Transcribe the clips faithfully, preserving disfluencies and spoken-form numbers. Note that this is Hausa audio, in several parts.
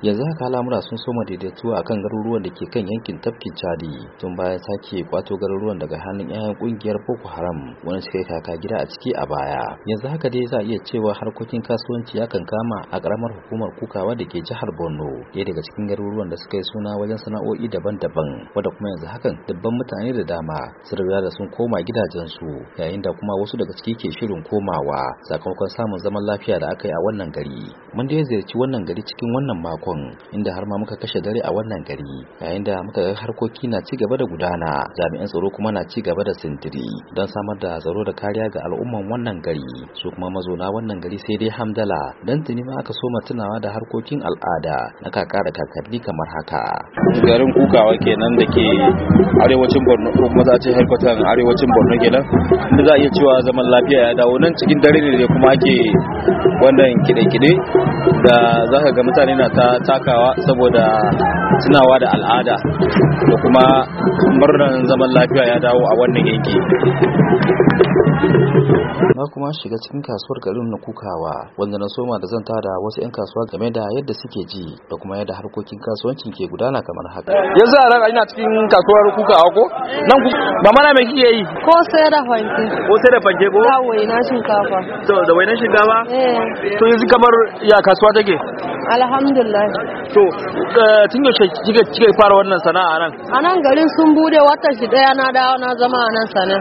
yanzu haka al'amura sun soma daidaituwa akan garuruwan da ke kan yankin tafkin Chadi tun bayan sake kwato garuruwan daga hannun 'ya'yan kungiyar Boko Haram wani suka yi kaka gida a ciki a baya. Yanzu haka dai za a iya cewa harkokin kasuwanci ya kan kama a karamar hukumar Kukawa da ke jihar Borno, ɗaya daga cikin garuruwan da suka yi suna wajen sana'o'i daban-daban, wanda kuma yanzu hakan dubban mutane da dama sun riga da sun koma gidajensu, yayin da kuma wasu daga ciki ke shirin komawa sakamakon samun zaman lafiya da aka yi a wannan gari. Mun dai ziyarci wannan gari cikin wannan makon, inda har ma muka kashe dare a wannan gari, yayin da muka ga harkoki na ci gaba da gudana, jami'an tsaro kuma na ci gaba da sintiri don samar da tsaro da kariya ga al'umman wannan gari. Su kuma mazauna wannan gari sai dai hamdala, dan tuni ma aka soma tunawa da harkokin al'ada na kaka da kakanni kamar haka. Garin Kukawa kenan da ke arewacin Borno, ko kuma za a ce headquarter arewacin Borno kenan, inda za a iya cewa zaman lafiya ya dawo. Nan cikin dare ne kuma ake wannan kide-kide da za ka ga mutane na ta takawa saboda tunawa da al'ada da kuma murnar zaman lafiya ya dawo a wannan yanki. Na kuma shiga cikin kasuwar garin na Kukawa, wanda na soma da zanta da wasu 'yan kasuwa game da yadda suke ji da kuma yadda harkokin kasuwancin ke gudana kamar haka. Yanzu a ran ina cikin kasuwar Kukawa ko? Nan ba mana me kike yi? Ko sai da fanke. Ko sai da fanke ko? Da waina shinkafa. To da wainan shinkafa? Eh. To yanzu kamar ya kasuwa take? Alhamdulillah. To tun yaushe kika kika fara wannan sana'a nan? A nan garin sun bude wata shi daya na dawo na zama a nan sana.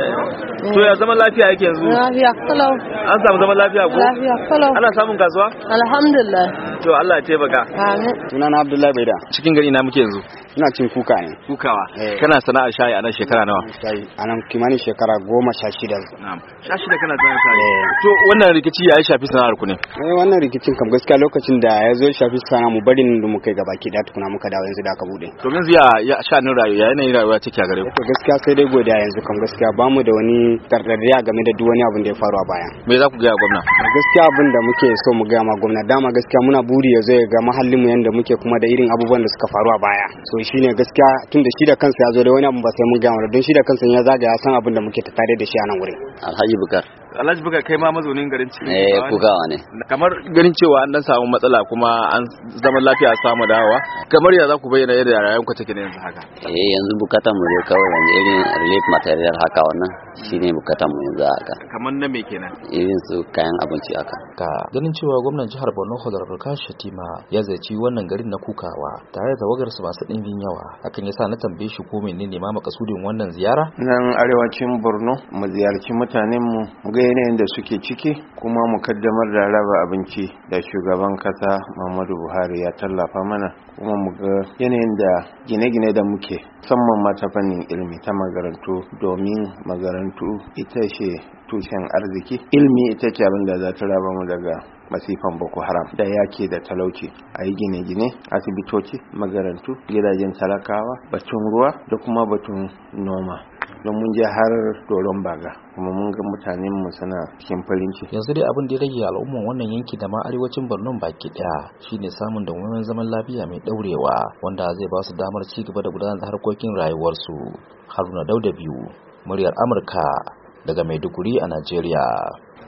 Eh. To ya zaman lafiya yake yanzu? Lafiya kalau. An samu zaman lafiya ko? Lafiya kalau. Ana samun kasuwa? Alhamdulillah. To Allah ya taimaka. Amin. Sunana Abdullahi Baida. Cikin gari na muke yanzu. Ina cin kuka ne. Kukawa. Eh. Kana sana'ar shayi a nan shekara nawa? Shayi a nan kimanin shekara goma sha shida. Na'am. Sha shida kana sana'ar shayi. To wannan rikici ya shafi sana'ar ku ne? Eh wannan rikicin kam gaskiya lokacin da ya zo shafi sana'a mu barin da muka yi gabaki da tukuna muka dawo yanzu da aka bude. To yanzu ya ya sha'anin rayuwa ya yanayin rayuwa take a gare ku? To gaskiya sai dai godiya yanzu kam gaskiya bamu da wani tardarriya game da duk wani abin da ya faru a baya. Me za ku ga gwamna? Gaskiya abin da muke so mu ga ma gwamna, dama gaskiya muna buri ya zo ya ga mahallin mu yanda muke kuma da irin abubuwan da suka faru a baya. So shine gaskiya tun da shi da kansa ya zo da wani abu ba sai mun ga mana, don shi da kansa ya zaga ya san abin da muke tattare da shi a nan wurin. Alhaji Bukar. Alhaji Bukar kai ma mazaunin garin cikin Eh Kukawa ne. Kamar ganin cewa an dan samu matsala kuma an zaman lafiya a samu dawowa. Kamar ya za ku bayyana yadda rayuwar ku take ne yanzu haka? Eh yanzu bukatan mu ne kawai yanzu irin relief material haka wannan shine bukatan mu yanzu haka. Kamar na me kenan? Irin su kayan abinci haka. Ka ganin cewa gwamnan jihar Borno Honorable Kashi Shatima ya ziyarci wannan garin na Kukawa tare da tawagarsa masu ɗimbin yawa, hakan yasa na tambaye shi ko menene ma makasudin wannan ziyara? Nan arewacin Borno mu ziyarci mutanen mu mu ga yanayin da suke ciki, kuma mu kaddamar da raba abinci da shugaban kasa Muhammadu Buhari ya tallafa mana, kuma mu ga yanayin da gine-gine da muke musamman ma ta fannin ilimi ta magarantu, domin magarantu ita ce tushen arziki. Ilimi ita ce abin da za ta raba mu daga masifan Boko Haram da yake da talauci. A yi gine-gine, asibitoci, magarantu, gidajen talakawa, batun ruwa da kuma batun noma. Don mun je har doron baga kuma mun ga mutanen mu suna cikin farin ciki. Yanzu dai abin da ya rage al'umman wannan yanki da ma arewacin Borno baki daya shine samun dawwammamen zaman lafiya mai daurewa, wanda zai ba su damar ci gaba da gudanar da harkokin rayuwarsu. Haruna Dauda biyu, muryar Amurka daga Maiduguri a Najeriya.